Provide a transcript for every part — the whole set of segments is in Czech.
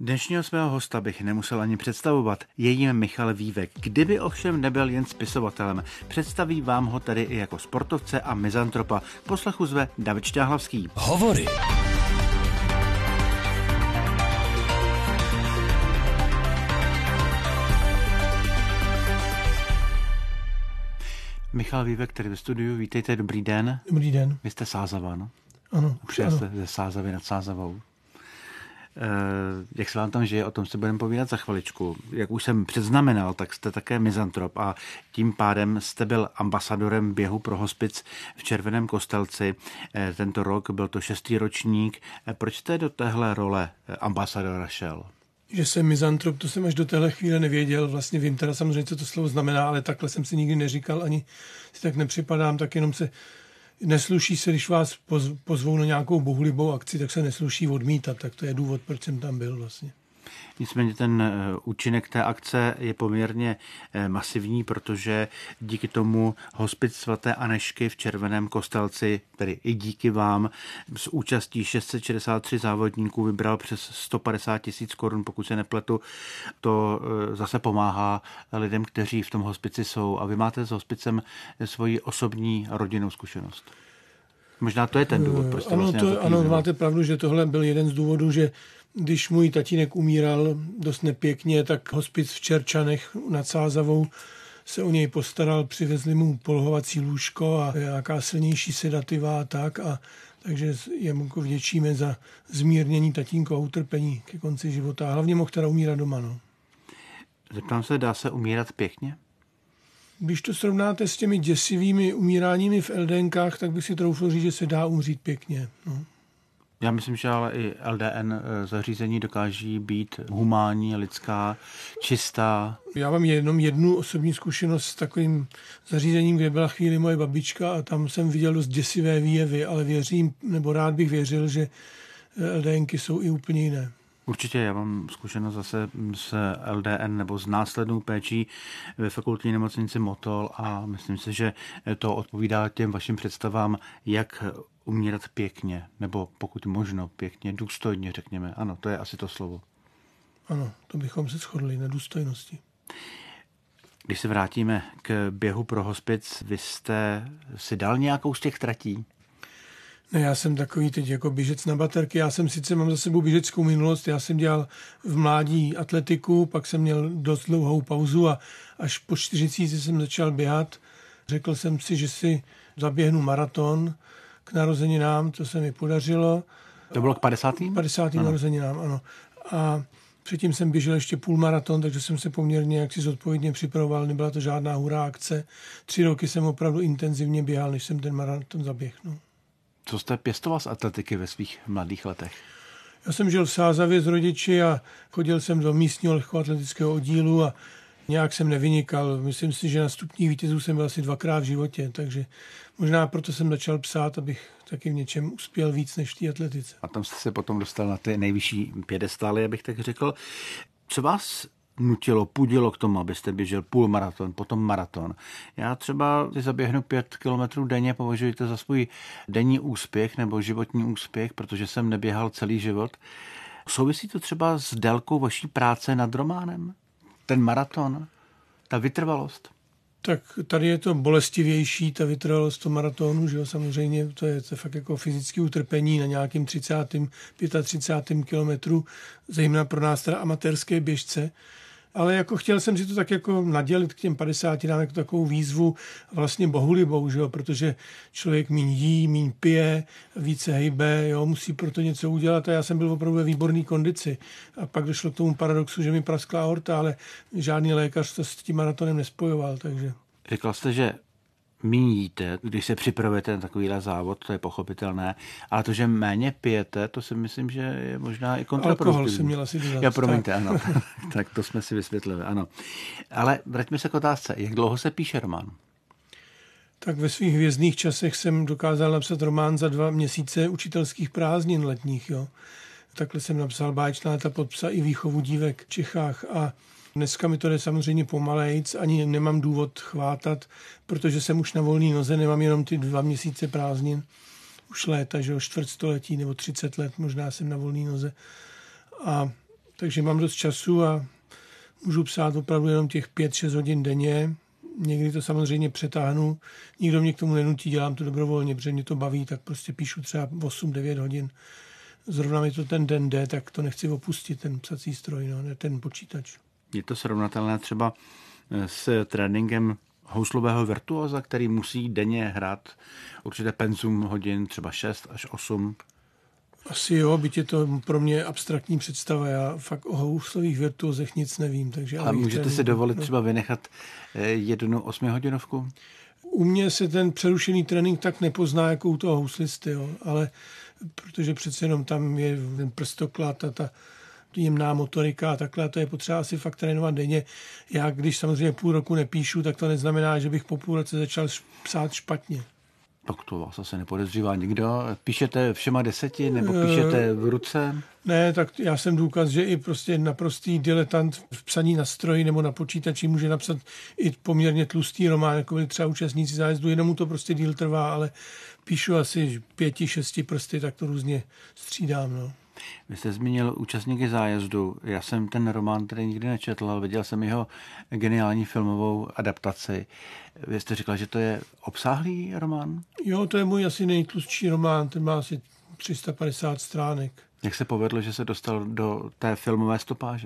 Dnešního svého hosta bych nemusel ani představovat. Je jím Michal Vívek. Kdyby ovšem nebyl jen spisovatelem, představí vám ho tedy i jako sportovce a mizantropa. K poslechu zve David Šťáhlavský. Hovory. Michal Vívek, který ve studiu. Vítejte, dobrý den. Dobrý den. Vy jste Sázava, no? Ano. Přijel jste ze Sázavy nad Sázavou. Jak se vám tam žije, o tom si budeme povídat za chviličku. Jak už jsem předznamenal, tak jste také mizantrop a tím pádem jste byl ambasadorem běhu pro hospic v Červeném Kostelci. Tento rok byl to 6. ročník. Proč jste do téhle role ambasadora šel? Že jsem mizantrop, to jsem až do téhle chvíle nevěděl. Vlastně vím teda samozřejmě, co to slovo znamená, ale takhle jsem si nikdy neříkal, ani si tak nepřipadám, tak jenom se nesluší se, když vás pozvou na nějakou bohulibou akci, tak se nesluší odmítat, tak to je důvod, proč jsem tam byl vlastně. Nicméně ten účinek té akce je poměrně masivní, protože díky tomu hospic svaté Anežky v Červeném Kostelci, tedy i díky vám, s účastí 663 závodníků vybral přes 150 000 korun, pokud se nepletu. To zase pomáhá lidem, kteří v tom hospici jsou. A vy máte s hospicem svoji osobní rodinnou zkušenost. Možná to je ten důvod, proč jste vlastně ano, máte pravdu, že tohle byl jeden z důvodů, že když můj tatínek umíral dost nepěkně, tak hospic v Čerčanech nad Sázavou se o něj postaral, přivezli mu polohovací lůžko a nějaká silnější sedativa a tak. A takže jemu vděčíme za zmírnění tatínka utrpení ke konci života. A hlavně mohl teda umírat doma. No. Zeptám se, dá se umírat pěkně? Když to srovnáte s těmi děsivými umíráními v LDNkách, tak bych si troufl říct, že se dá umřít pěkně. No. Já myslím, že ale i LDN zařízení dokáží být humánní, lidská, čistá. Já mám jenom jednu osobní zkušenost s takovým zařízením, kde byla chvíli moje babička a tam jsem viděl dost děsivé výjevy, ale věřím, nebo rád bych věřil, že LDNky jsou i úplně jiné. Určitě, já mám zkušenost zase s LDN nebo s následnou péčí ve fakultní nemocnici Motol a myslím si, že to odpovídá těm vašim představám, jak umírat pěkně, nebo pokud možno pěkně, důstojně, řekněme. Ano, to je asi to slovo. Ano, to bychom se shodli na důstojnosti. Když se vrátíme k běhu pro hospic, vy jste si dal nějakou z těch tratí? Ne, já jsem takový teď jako běžec na baterky. Já jsem sice mám za sebou běžeckou minulost, já jsem dělal v mládí atletiku, pak jsem měl dost dlouhou pauzu a až po 40 jsem začal běhat. Řekl jsem si, že si zaběhnu maraton k narozeninám, to se mi podařilo. To bylo k 50. 50. narozeninám, ano. A předtím jsem běžel ještě půlmaraton, takže jsem se poměrně jaksi zodpovědně připravoval, nebyla to žádná hurá akce. 3 roky jsem opravdu intenzivně běhal, než jsem ten maraton zaběhl. Co jste pěstoval z atletiky ve svých mladých letech? Já jsem žil v Sázavě s rodiči a chodil jsem do místního lehkoatletického oddílu a nějak jsem nevynikal. Myslím si, že na stupních vítězů jsem byl asi 2krát v životě, takže možná proto jsem začal psát, abych taky v něčem uspěl víc než v té atletice. A tam jste se potom dostal na ty nejvyšší pědestály, abych tak řekl. Co vás nutilo, pudilo k tomu, abyste běžel půlmaraton, potom maraton? Já třeba zaběhnu 5 kilometrů denně, považuji to za svůj denní úspěch nebo životní úspěch, protože jsem neběhal celý život. Souvisí to třeba s délkou vaší práce nad románem? Ten maraton, ta vytrvalost? Tak tady je to bolestivější, ta vytrvalost toho maratonu, že jo, samozřejmě to je fakt jako fyzické utrpení na nějakým 30., 35. kilometru, zejména pro nás teda amatérské běžce. Ale jako chtěl jsem si to tak jako nadělit k těm 50, dám jako takovou výzvu vlastně bohulibou, že jo, protože člověk míň jí, míň pije, více hejbe, jo, musí proto něco udělat a já jsem byl opravdu ve výborné kondici. A pak došlo k tomu paradoxu, že mi praskla aorta, ale žádný lékař to s tím maratonem nespojoval, takže. Říkal jste, že míň jíte, když se připravujete na takovýhle závod, to je pochopitelné, ale to, že méně pijete, to si myslím, že je možná i kontraproduktivní. Alkohol jsem měl asi dodat. Já promiňte, ano. Tak to jsme si vysvětlili, ano. Ale vraťme se k otázce, jak dlouho se píše román? Tak ve svých hvězdných časech jsem dokázal napsat román za 2 měsíce učitelských prázdnin letních, jo. Takhle jsem napsal Báječná léta pod psa i Výchovu dívek v Čechách a dneska mi to jde samozřejmě pomalejc, ani nemám důvod chvátat, protože jsem už na volné noze, nemám jenom ty 2 měsíce prázdnin. Už léta, že jo, čtvrtstoletí nebo 30 let možná jsem na volné noze. A Takže mám dost času a můžu psát opravdu jenom těch 5-6 hodin denně. Někdy to samozřejmě přetáhnu. Nikdo mě k tomu nenutí, dělám to dobrovolně, protože mě to baví, tak prostě píšu třeba 8-9 hodin. Zrovna mi to ten den jde, tak to nechci opustit, ten psací stroj, no, ne ten počítač. Je to srovnatelné třeba s tréninkem houslového virtuóza, který musí denně hrát určité penzum hodin, třeba 6 až 8? Asi jo, byť je to pro mě abstraktní představa. Já fakt o houslových virtuózech nic nevím. Takže a můžete si dovolit třeba vynechat 1 8hodinovku? U mě se ten přerušený trénink tak nepozná, jako u toho houslisty, jo. Ale protože přece jenom tam je ten prstoklad a ta jemná motorika a takhle, a to je potřeba asi fakt trénovat denně. Já, když samozřejmě půl roku nepíšu, tak to neznamená, že bych po půl roce začal psát špatně. Tak to vás asi nepodezřívá nikdo. Píšete všema 10 nebo píšete v ruce? Ne, tak já jsem důkaz, že i prostě naprostý diletant v psaní na stroji nebo na počítači může napsat i poměrně tlustý román, jako byli třeba účastníci zájezdu, jenom mu to prostě díl trvá, ale píšu asi 5-6 prsty, tak to různě střídám, no. Vy jste zmínil účastníky zájezdu. Já jsem ten román tedy nikdy nečetl, ale viděl jsem jeho geniální filmovou adaptaci. Vy jste říkal, že to je obsáhlý román? Jo, to je můj asi nejtlustší román, ten má asi 350 stránek. Jak se povedlo, že se dostal do té filmové stopáže?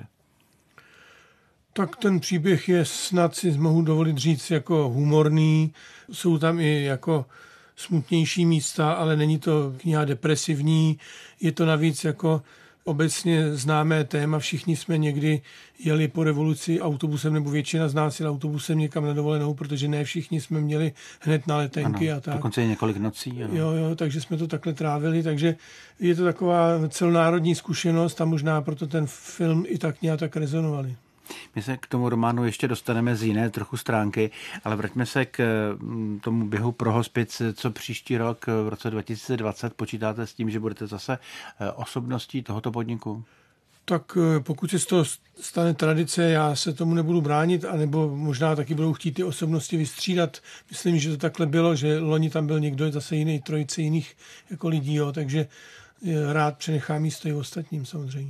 Tak ten příběh je snad, si mohu dovolit říct, jako humorný. Jsou tam i jako smutnější místa, ale není to kniha depresivní. Je to navíc jako obecně známé téma. Všichni jsme někdy jeli po revoluci autobusem, nebo většina z nás jela autobusem někam na dovolenou, protože ne všichni jsme měli hned na letenky. Ano, a tak. Dokonce i několik nocí. Ano. Jo, takže jsme to takhle trávili, takže je to taková celonárodní zkušenost a možná proto ten film i ta kniha tak rezonovaly. My se k tomu románu ještě dostaneme z jiné trochu stránky, ale vraťme se k tomu běhu pro hospic, co příští rok v roce 2020 počítáte s tím, že budete zase osobností tohoto podniku? Tak pokud se z toho stane tradice, já se tomu nebudu bránit, anebo možná taky budou chtít ty osobnosti vystřídat. Myslím, že to takhle bylo, že loni tam byl někdo zase jiný, trojice jiných jako lidí, jo, takže rád přenechám místo i ostatním samozřejmě.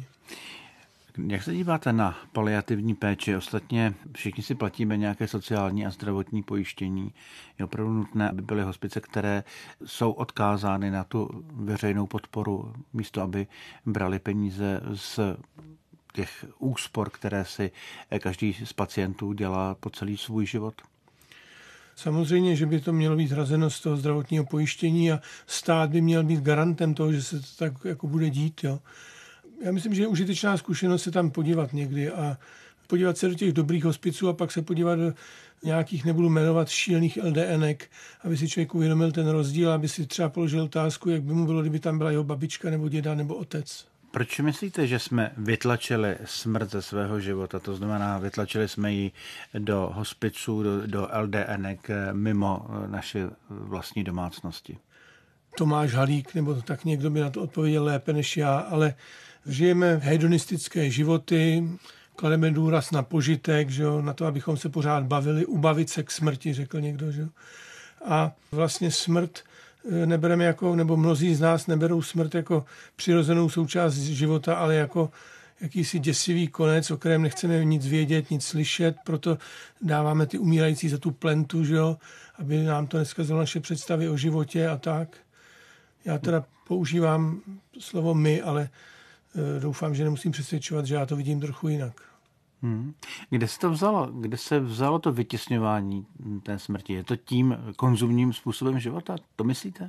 Jak se díváte na paliativní péči? Ostatně všichni si platíme nějaké sociální a zdravotní pojištění. Je opravdu nutné, aby byly hospice, které jsou odkázány na tu veřejnou podporu, místo aby brali peníze z těch úspor, které si každý z pacientů dělá po celý svůj život? Samozřejmě, že by to mělo být hrazeno z toho zdravotního pojištění a stát by měl být garantem toho, že se to tak jako bude dít, jo. Já myslím, že je užitečná zkušenost se tam podívat někdy a podívat se do těch dobrých hospiců a pak se podívat do nějakých, nebudu jmenovat, šílených LDNek, aby si člověk uvědomil ten rozdíl, aby si třeba položil otázku, jak by mu bylo, kdyby tam byla jeho babička nebo děda nebo otec. Proč myslíte, že jsme vytlačili smrt ze svého života? To znamená, vytlačili jsme ji do hospiců, do LDNek mimo naše vlastní domácnosti? Tomáš Halík, nebo tak někdo by na to odpověděl lépe než já, ale žijeme hedonistické životy, klademe důraz na požitek, že jo, na to, abychom se pořád bavili, ubavit se k smrti, řekl někdo. Že jo. A vlastně smrt nebereme jako, nebo mnozí z nás neberou smrt jako přirozenou součást života, ale jako jakýsi děsivý konec, o kterém nechceme nic vědět, nic slyšet, proto dáváme ty umírající za tu plentu, že jo, aby nám to neskazilo naše představy o životě a tak. Já teda používám slovo my, ale doufám, že nemusím přesvědčovat, že já to vidím trochu jinak. Kde se to vzalo? Kde se vzalo to vytěsňování té smrti? Je to tím konzumním způsobem života? To myslíte?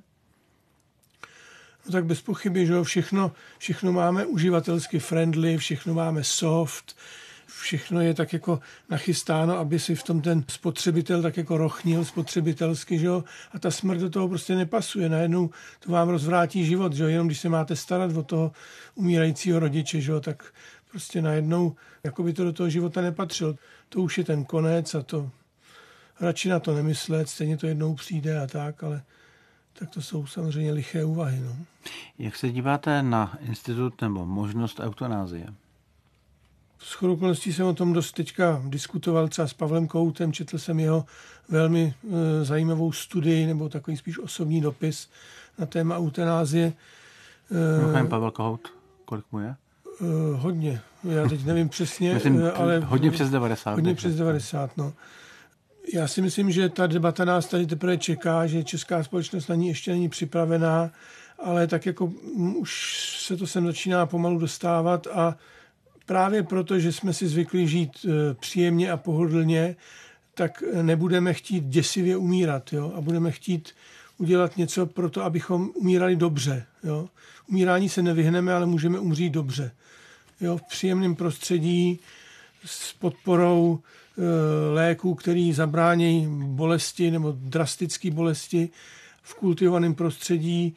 No tak bez pochyby, že všechno máme uživatelsky friendly, všechno máme soft, všechno je tak jako nachystáno, aby si v tom ten spotřebitel tak jako rochnil spotřebitelsky, že jo? A ta smrt do toho prostě nepasuje. Najednou to vám rozvrátí život, že jo? Jenom když se máte starat o toho umírajícího rodiče, že jo? Tak prostě najednou jako by to do toho života nepatřilo. To už je ten konec a to radši na to nemyslet, stejně to jednou přijde a tak, ale tak to jsou samozřejmě liché úvahy. No. Jak se díváte na institut nebo možnost eutanázie? Shodou okolností jsem o tom dost teďka diskutoval třeba s Pavlem Kohoutem, četl jsem jeho velmi zajímavou studii nebo takový spíš osobní dopis na téma eutanázie. Pavel Kohout, kolik mu je? Hodně. Já teď nevím přesně, myslím, ale... Hodně přes 90. Hodně přes 90, no. Já si myslím, že ta debata nás tady teprve čeká, že česká společnost na ní ještě není připravená, ale tak jako už se to sem začíná pomalu dostávat a právě proto, že jsme si zvykli žít příjemně a pohodlně, tak nebudeme chtít děsivě umírat, jo? A budeme chtít udělat něco pro to, abychom umírali dobře. Jo? Umírání se nevyhneme, ale můžeme umřít dobře. Jo? V příjemném prostředí s podporou léků, který zabránějí bolesti nebo drastické bolesti, v kultivovaném prostředí,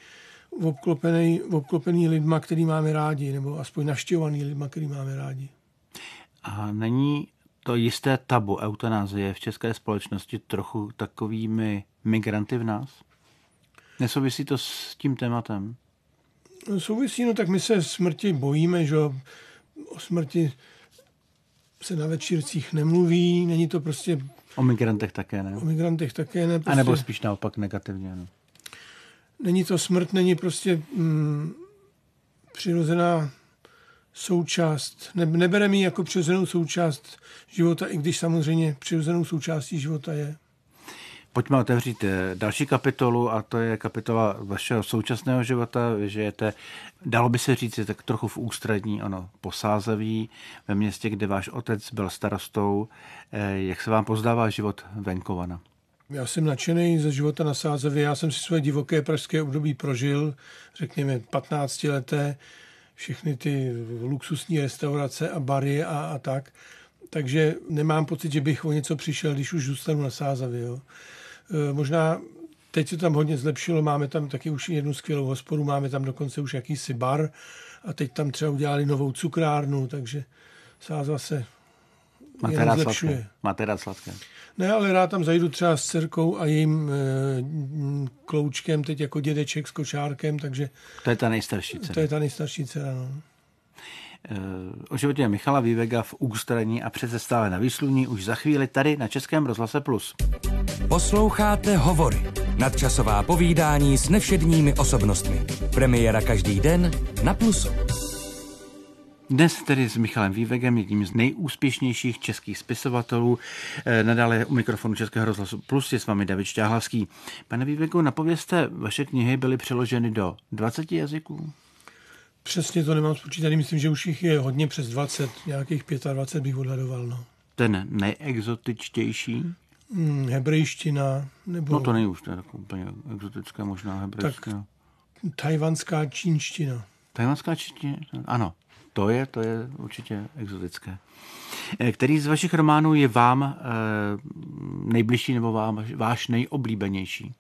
obklopený lidma, který máme rádi, nebo aspoň navštěvovaný lidma, který máme rádi. A není to jisté tabu eutanázie v české společnosti trochu takovými migranty v nás? Nesouvisí to s tím tématem? Souvisí, no tak my se smrti bojíme, že o smrti se na večírcích nemluví, není to prostě... O migrantech také ne? O migrantech také ne. Prostě, a nebo spíš naopak negativně, no. Není to smrt, není prostě přirozená součást. Nebereme ji jako přirozenou součást života, i když samozřejmě přirozenou součástí života je. Pojďme otevřít další kapitolu a to je kapitola vašeho současného života. Vy žijete, dalo by se říct, tak trochu v ústřední, po Sázeví, ve městě, kde váš otec byl starostou. Jak se vám pozdává život venkovana? Já jsem nadšený ze života na Sázavě. Já jsem si své divoké pražské období prožil, řekněme 15leté, všechny ty luxusní restaurace a bary a tak. Takže nemám pocit, že bych o něco přišel, když už zůstanu na Sázavě. Jo. Možná teď se tam hodně zlepšilo, máme tam taky už jednu skvělou hospodu, máme tam dokonce už jakýsi bar a teď tam třeba udělali novou cukrárnu, takže Sázava se jen zlepšuje. Máte rád sladké? Ne, ale rád tam zajdu třeba s dcerkou a jejím kloučkem, teď jako dědeček s kočárkem, takže... To je ta nejstarší dcera. To je ta nejstarší dcera, no. O životě Michala Vývega v Ústraní a přece stále na Výsluní už za chvíli tady na Českém rozhlase Plus. Posloucháte Hovory, nadčasová povídání s nevšedními osobnostmi. Premiéra každý den na Plusu. Dnes tedy s Michalem Vývegem, jedním z nejúspěšnějších českých spisovatelů. Nadále u mikrofonu Českého rozhlasu Plus je s vámi David Šťáhlavský. Pane Vývegu, napovězte, vaše knihy byly přeloženy do 20 jazyků? Přesně to nemám spočítaný, myslím, že už jich je hodně přes 20, nějakých 25 bych odhadoval. No. Ten nejexotičtější? Hebrejština. Nebo... No to není už, to je tak úplně exotická možná hebrejská. Tak tajvanská čínština. Tajvanská čínština, ano. To je určitě exotické. Který z vašich románů je vám nejbližší nebo váš nejoblíbenější?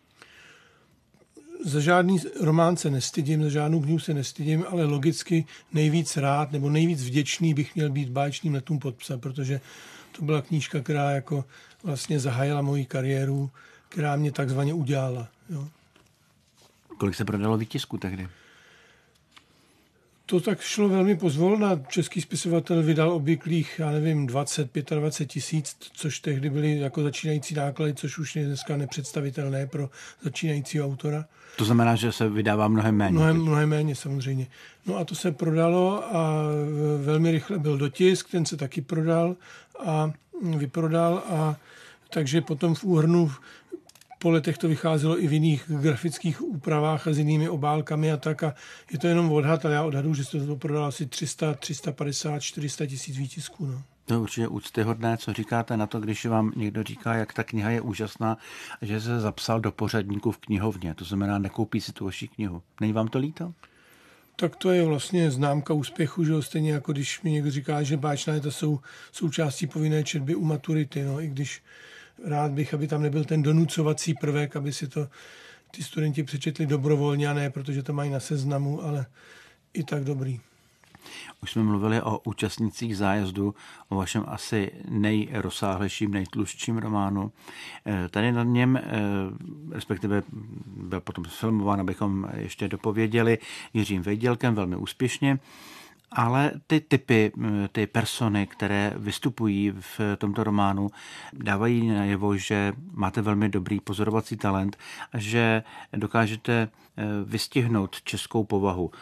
Za žádný román se nestydím, za žádnou knihu se nestydím, ale logicky nejvíc rád nebo nejvíc vděčný bych měl být Báječným letům pod psa, protože to byla knížka, která jako vlastně zahájila moji kariéru, která mě takzvaně udělala. Jo. Kolik se prodalo výtisku tehdy? To tak šlo velmi pozvolna. Český spisovatel vydal obvyklých, 20-25 tisíc, což tehdy byly jako začínající náklady, což už je dneska nepředstavitelné pro začínajícího autora. To znamená, že se vydává mnohem méně. Mnohem méně, samozřejmě. No a to se prodalo a velmi rychle byl dotisk, ten se taky prodal a vyprodal a takže potom v úhrnu po letech to vycházelo i v jiných grafických úpravách a s jinými obálkami a tak a je to jenom odhad, ale já odhadu, že se to prodalo asi 300, 350, 400 tisíc výtisků. No. To je určitě úctyhodné. Co říkáte na to, když vám někdo říká, jak ta kniha je úžasná, že se zapsal do pořadníku v knihovně, to znamená nekoupí si tu vaši knihu. Není vám to líto? Tak to je vlastně známka úspěchu, že stejně jako když mi někdo říká, že báječná léta jsou součástí povinné četby u maturity, no, i když rád bych, aby tam nebyl ten donucovací prvek, aby si to ty studenti přečetli dobrovolně a ne, protože to mají na seznamu, ale i tak dobrý. Už jsme mluvili o účastnících zájezdu, o vašem asi nejrozsáhlejším, nejtlustším románu. Tady na něm, respektive byl potom filmován, abychom ještě dopověděli, Jiřím Vejdělkem velmi úspěšně. Ale ty typy, ty persony, které vystupují v tomto románu, dávají najevo, že máte velmi dobrý pozorovací talent a že dokážete vystihnout českou povahu.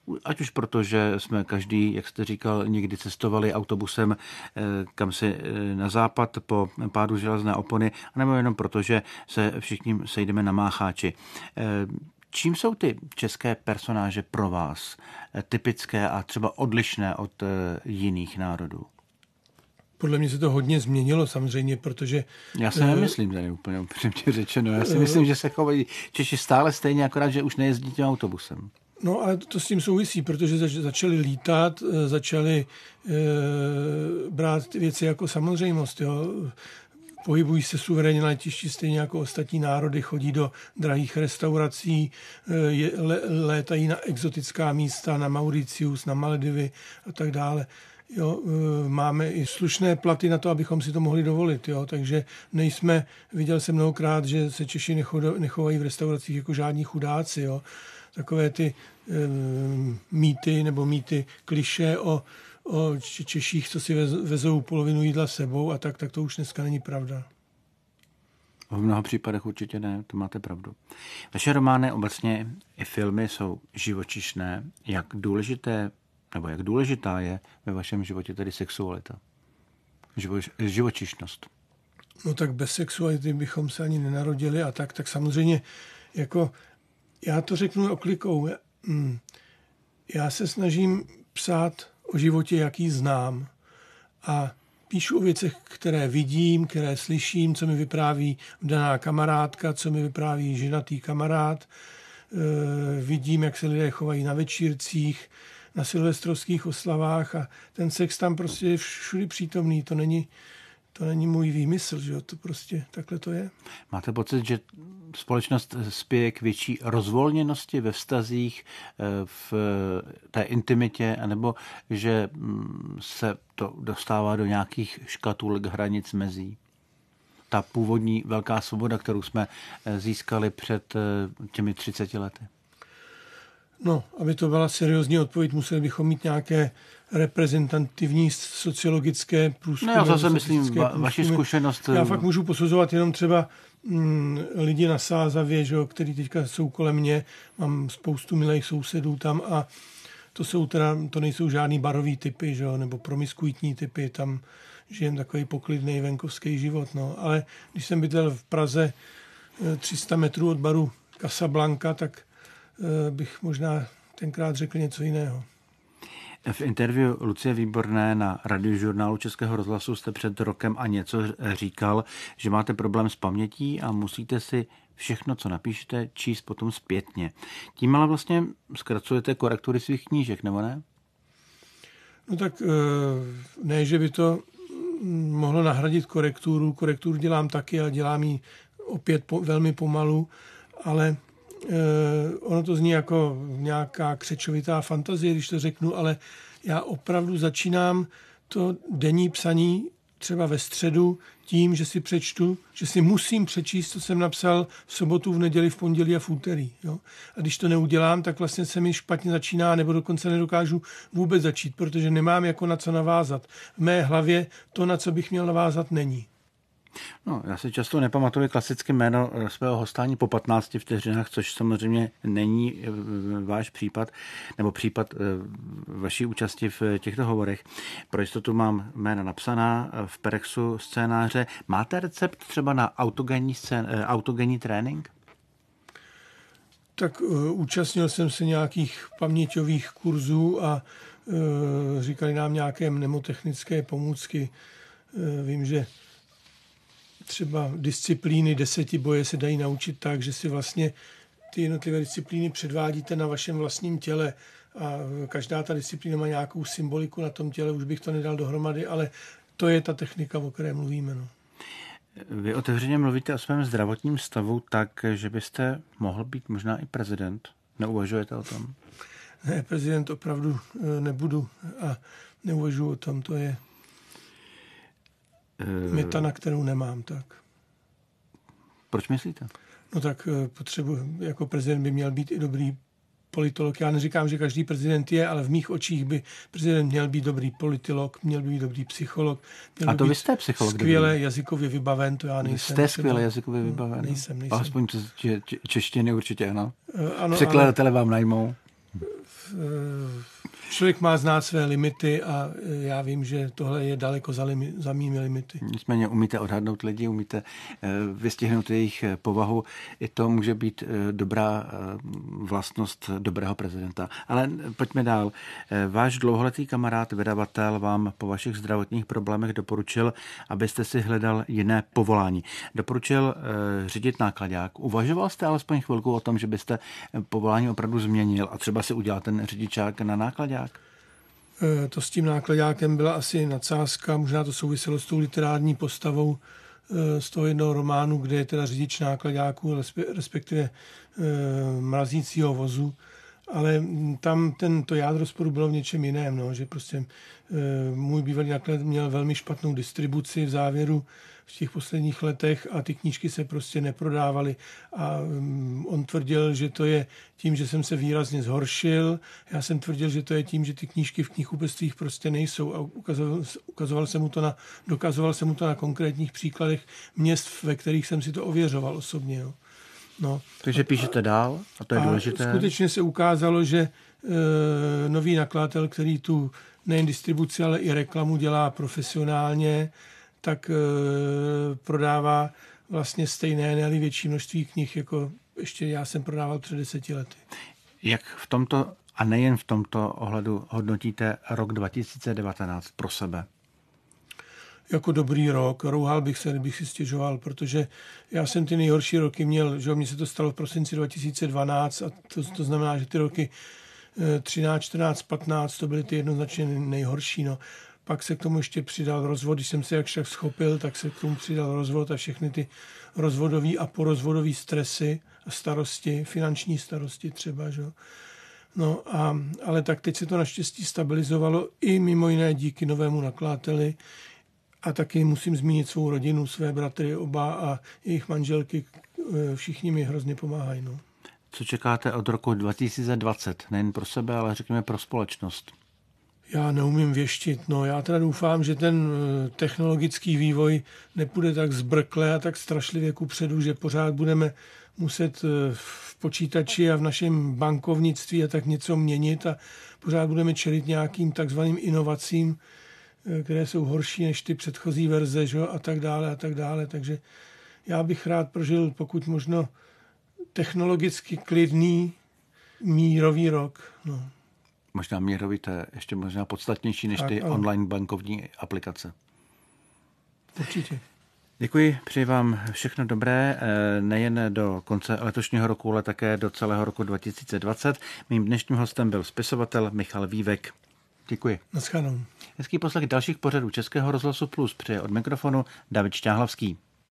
Ať už proto, že jsme každý, jak jste říkal, někdy cestovali autobusem kam si na západ po pádu železné opony, nebo jenom proto, že se všichni sejdeme na Mácháči. Čím jsou ty české personáže pro vás typické a třeba odlišné od jiných národů? Podle mě se to hodně změnilo samozřejmě, protože... Já si nemyslím tady úplně upřímně řečeno. Já si myslím, že se chovají Češi stále stejně, akorát, že už nejezdí tím autobusem. No ale to s tím souvisí, protože začali lítat, začali brát věci jako samozřejmost. Jo. Pohybují se suverénně na letišti stejně jako ostatní národy, chodí do drahých restaurací, létají na exotická místa, na Mauricius, na Maledivy a tak dále. Jo, máme i slušné platy na to, abychom si to mohli dovolit. Jo, takže viděl jsem mnohokrát, že se Češi nechovají v restauracích jako žádní chudáci. Jo. Takové ty mýty klišé o Češích, co si vezou polovinu jídla sebou a tak to už dneska není pravda. V mnoha případech určitě ne, to máte pravdu. Vaše romány, obecně i filmy jsou živočišné. Jak důležitá je ve vašem životě tedy sexualita? Živočišnost. No tak bez sexuality bychom se ani nenarodili a tak samozřejmě jako já to řeknu oklikou. Já se snažím psát o životě, jaký znám. A píšu o věcech, které vidím, které slyším, co mi vypráví daná kamarádka, co mi vypráví ženatý kamarád. Vidím, jak se lidé chovají na večírcích, na silvestrovských oslavách a ten sex tam prostě je všudy přítomný. To není můj výmysl, že jo? To prostě takhle to je. Máte pocit, že společnost spěje k větší rozvolněnosti ve vztazích, v té intimitě, anebo že se to dostává do nějakých škatulek, hranic, mezí? Ta původní velká svoboda, kterou jsme získali před těmi 30 lety. No, aby to byla seriózní odpověď, museli bychom mít nějaké reprezentativní sociologické průzkumy. No, já zase myslím, vaši zkušenost... Já fakt můžu posuzovat jenom třeba lidi na Sázavě, že, který teďka jsou kolem mě, mám spoustu milých sousedů tam a to nejsou žádný barový typy, že, nebo promiskuitní typy, tam žijem takový poklidný venkovský život. No. Ale když jsem bydlel v Praze 300 metrů od baru Casablanca, tak bych možná tenkrát řekl něco jiného. V interview Lucie Výborné na Radiožurnálu Českého rozhlasu jste před rokem a něco říkal, že máte problém s pamětí a musíte si všechno, co napíšete, číst potom zpětně. Tím ale vlastně zkracujete korektury svých knížek, nebo ne? No tak ne, že by to mohlo nahradit korekturu. Korekturu dělám taky a dělám ji opět velmi pomalu, ale ono to zní jako nějaká křečovitá fantazie, když to řeknu, ale já opravdu začínám to denní psaní třeba ve středu tím, že si přečtu, že si musím přečíst, co jsem napsal v sobotu, v neděli, v pondělí a v úterý. Jo? A když to neudělám, tak vlastně se mi špatně začíná, nebo dokonce nedokážu vůbec začít, protože nemám jako na co navázat. V mé hlavě to, na co bych měl navázat, není. No, já si často nepamatuji klasické jméno svého hostání po 15 vteřinách, což samozřejmě není váš případ, nebo případ vaší účasti v těchto hovorech. Pro jistotu mám jména napsaná v perexu scénáře. Máte recept třeba na autogenní trénink? Tak účastnil jsem se nějakých paměťových kurzů a říkali nám nějaké mnemotechnické pomůcky. Vím, že třeba disciplíny 10 boje se dají naučit tak, že si vlastně ty jednotlivé disciplíny předvádíte na vašem vlastním těle a každá ta disciplína má nějakou symboliku na tom těle, už bych to nedal dohromady, ale to je ta technika, o které mluvíme. No. Vy otevřeně mluvíte o svém zdravotním stavu tak, že byste mohl být možná i prezident. Neuvažujete o tom? Ne, prezident opravdu nebudu a neuvažuji o tom, to je meta, na kterou nemám, tak. Proč myslíte? No tak jako prezident by měl být i dobrý politolog. Já neříkám, že každý prezident je, ale v mých očích by prezident měl být dobrý politolog, měl by být dobrý psycholog. A to vy jste psycholog? Skvěle jazykově vybaven, to já nejsem. Jste skvěle jazykově vybaven? Nejsem. Alespoň češtiny určitě, ano. Překladatele vám najmou. člověk má znát své limity a já vím, že tohle je daleko za mými limity. Nicméně umíte odhadnout lidi, umíte vystihnout jejich povahu. I to může být dobrá vlastnost dobrého prezidenta. Ale pojďme dál. Váš dlouholetý kamarád, vydavatel, vám po vašich zdravotních problémech doporučil, abyste si hledal jiné povolání. Doporučil řídit náklaďák. Uvažoval jste alespoň chvilku o tom, že byste povolání opravdu změnil a třeba si udělal ten řidičák na náklaďák? To s tím náklaďákem byla asi nadsázka, možná to souviselo s tou literární postavou z toho jednoho románu, kde je teda řidič náklaďáků, respektive mrazícího vozu, ale tam to jádro sporu bylo v něčem jiném, no, že prostě můj bývalý nakladatel měl velmi špatnou distribuci v závěru v těch posledních letech a ty knížky se prostě neprodávaly a on tvrdil, že to je tím, že jsem se výrazně zhoršil. Já jsem tvrdil, že to je tím, že ty knížky v knihkupectvích prostě nejsou a dokazoval jsem mu to na konkrétních příkladech měst, ve kterých jsem si to ověřoval osobně. Jo. No. Takže píšete dál a to je důležité. Skutečně se ukázalo, že nový nakladatel, který tu nejen distribuci, ale i reklamu dělá profesionálně, tak prodává vlastně stejné, ne-li větší množství knih, jako ještě já jsem prodával před 10 lety. Jak v tomto a nejen v tomto ohledu hodnotíte rok 2019 pro sebe? Jako dobrý rok. Rouhal bych se, kdybych si stěžoval, protože já jsem ty nejhorší roky měl, že mně se to stalo v prosinci 2012 a to znamená, že ty roky 13, 14, 15 to byly ty jednoznačně nejhorší. No. Pak se k tomu ještě přidal rozvod, když jsem se jak však schopil, tak se k tomu přidal rozvod a všechny ty rozvodový a porozvodový stresy a starosti, finanční starosti třeba. Že? No ale tak teď se to naštěstí stabilizovalo i mimo jiné díky novému nakladateli a taky musím zmínit svou rodinu, své bratry oba a jejich manželky, všichni mi hrozně pomáhají. No. Co čekáte od roku 2020? Nejen pro sebe, ale řekněme pro společnost. Já neumím věštit. No, já teda doufám, že ten technologický vývoj nepůjde tak zbrkle a tak strašlivě kupředu, že pořád budeme muset v počítači a v našem bankovnictví a tak něco měnit a pořád budeme čelit nějakým takzvaným inovacím, které jsou horší než ty předchozí verze, že? A tak dále a tak dále. Takže já bych rád prožil pokud možno technologicky klidný, mírový rok. No. Možná mírový, to je ještě možná podstatnější než ty online bankovní aplikace. Určitě. Děkuji, přeji vám všechno dobré, nejen do konce letošního roku, ale také do celého roku 2020. Mým dnešním hostem byl spisovatel Michal Vívek. Děkuji. Naschledanou. Hezký poslech dalších pořadů Českého rozhlasu Plus přeje od mikrofonu David Šťáhlavský.